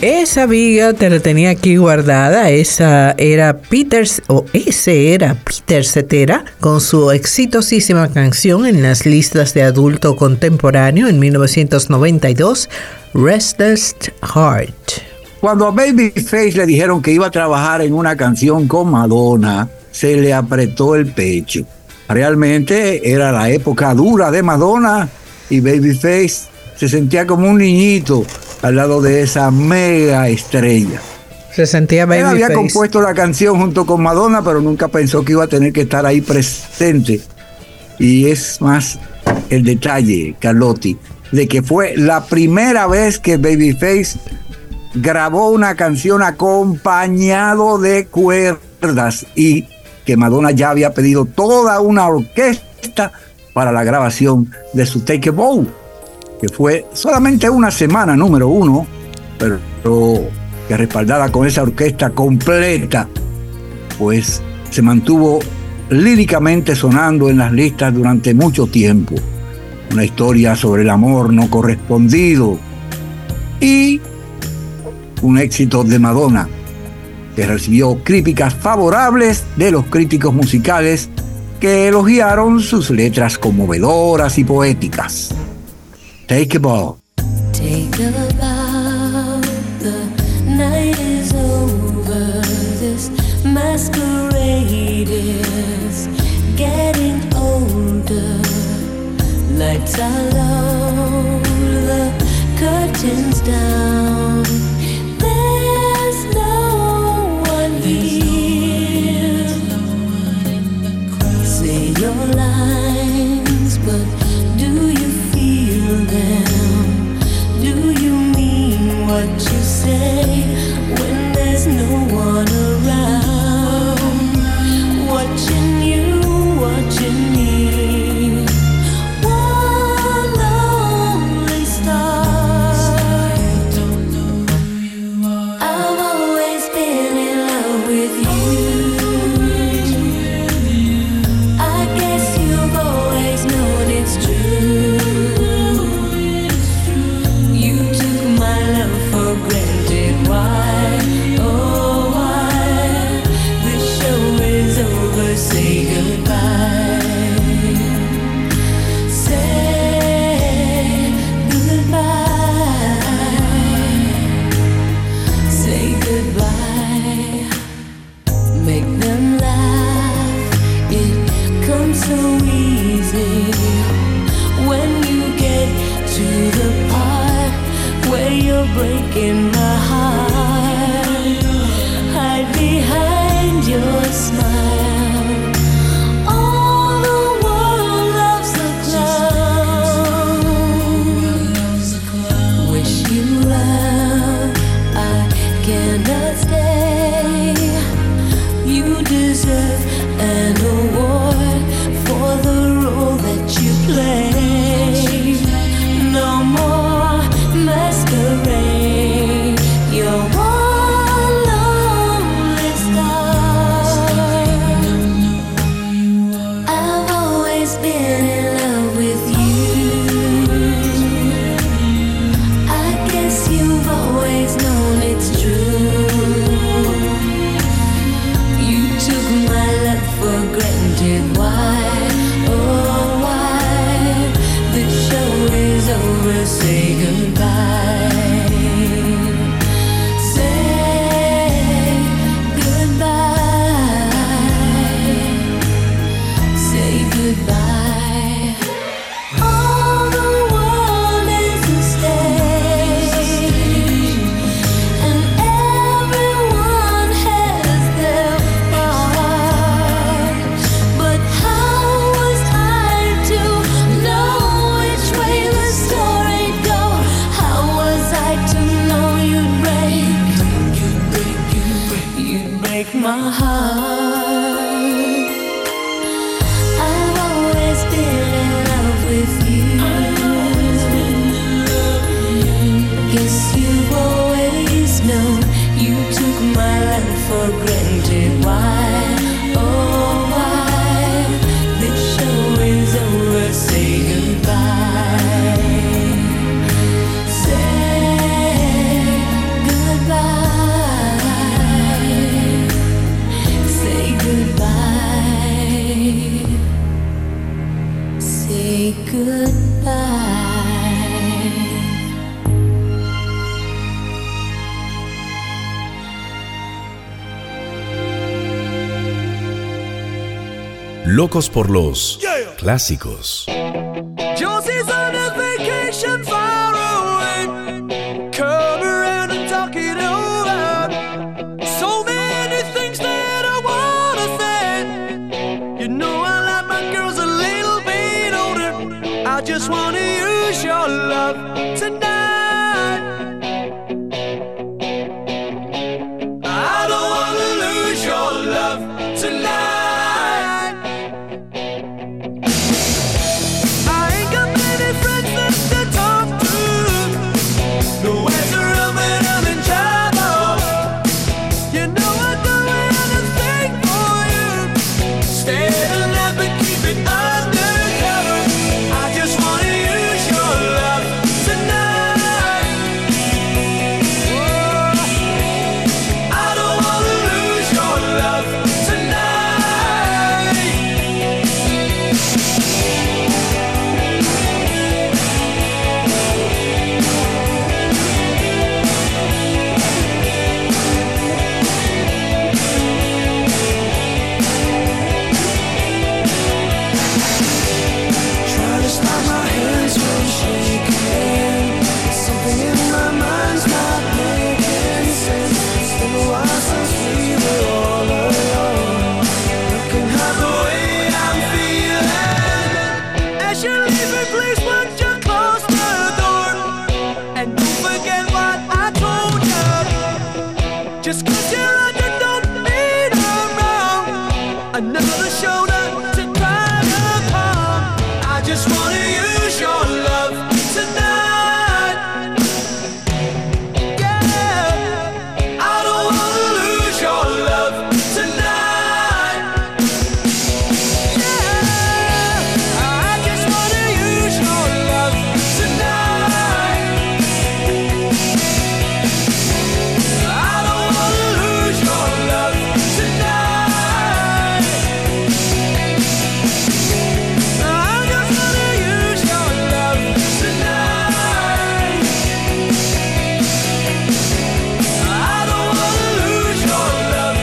Esa viga te la tenía aquí guardada. Ese era Peter Cetera con su exitosísima canción en las listas de adulto contemporáneo en 1992, Restless Heart. Cuando a Babyface le dijeron que iba a trabajar en una canción con Madonna, se le apretó el pecho. Realmente era la época dura de Madonna y Babyface se sentía como un niñito al lado de esa mega estrella. Se sentía Babyface. Él había compuesto la canción junto con Madonna, pero nunca pensó que iba a tener que estar ahí presente. Y es más el detalle, Carlotti, de que fue la primera vez que Babyface grabó una canción acompañado de cuerdas y que Madonna ya había pedido toda una orquesta para la grabación de su Take a Bow, que fue solamente una semana número 1, pero que respaldada con esa orquesta completa, pues se mantuvo líricamente sonando en las listas durante mucho tiempo. Una historia sobre el amor no correspondido y un éxito de Madonna que recibió críticas favorables de los críticos musicales que elogiaron sus letras conmovedoras y poéticas. Take a bow. Take a bow, the night is over, this masquerade is getting older, lights are low, the curtains down, there's no one here, say your lines, but do you feel them? Do you mean what you say when there's no one around? Watching you, watching me. One lonely star. Don't know who you are. I've always been in love with you. I guess you've always known it's true. You took my love for granted. Why? Oh, why? The show is over. Say goodbye. Say goodbye. Say goodbye. Make them laugh. It comes so easy when you get to the part where you're breaking my heart. Hide behind your smile. All the world loves a clown. Wish you well, I cannot stay. You deserve an award for the role that you play. No more masquerade. You're one lonely star. I've always been in love with you. I guess you've always known it's true. You took my love for granted. Why? Oh, why? The show is over. Say goodbye. Say goodbye. Say goodbye. All the world is a stage, and everyone has their part. But how was I to know which way the story'd go? How was I to know you'd break my heart? I've always been in love with you. Guess you've always known you took my love for granted. Why? Oh, why? This show is over. Say goodbye. Say goodbye. locos por los clásicos. Josie's on a vacation far away. Come around and talk it over. So many things that I wanna say. You know I like my girls a little bit older. I just wanna use your love tonight. I don't wanna lose your love tonight. I ain't got many friends left to talk to. Nowhere's around when I'm in trouble. You know I'd do anything for you. Stay alive but keep it undercover. I just wanna use your love tonight. Whoa. I don't wanna lose your love tonight. Trying to stop my hands from shaking. Something in my mind's not making sense. It's been a while since we were all alone. Looking at the way I'm feeling. As you leave me, please won't you close the door? And don't forget what I told you. Just 'cause you're right, you don't mean I'm wrong. Another shoulder to cry upon. I just wanna use your love tonight. Yeah, I don't wanna lose your love tonight. Yeah, I just wanna use your love tonight. I don't wanna lose your love tonight. I just wanna use your love tonight. I don't wanna lose your love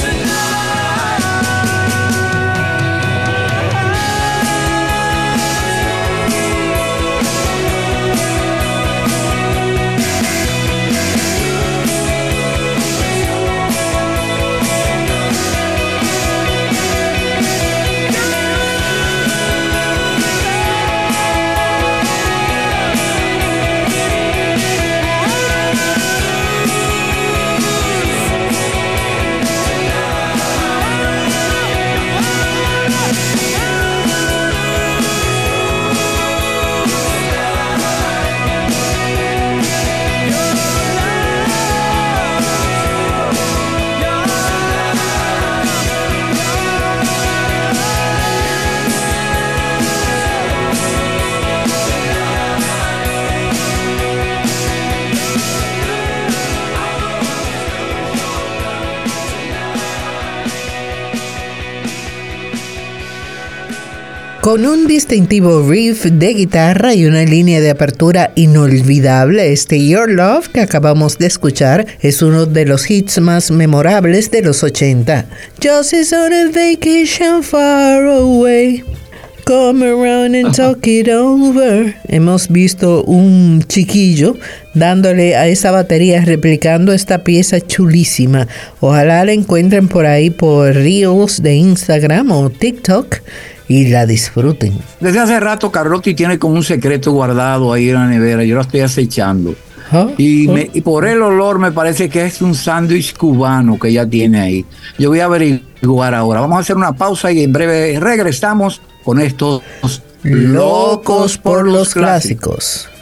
Con un distintivo riff de guitarra y una línea de apertura inolvidable, este Your Love que acabamos de escuchar es uno de los hits más memorables de los 80. Just is on a vacation far away. Come around and talk it over. Hemos visto un chiquillo dándole a esa batería, replicando esta pieza chulísima. Ojalá la encuentren por ahí por Reels de Instagram o TikTok y la disfruten. Desde hace rato Carlotti tiene como un secreto guardado ahí en la nevera. Yo lo estoy acechando. Y por el olor me parece que es un sándwich cubano que ella tiene ahí. Yo voy a averiguar ahora. Vamos a hacer una pausa y en breve regresamos con estos Locos por los clásicos.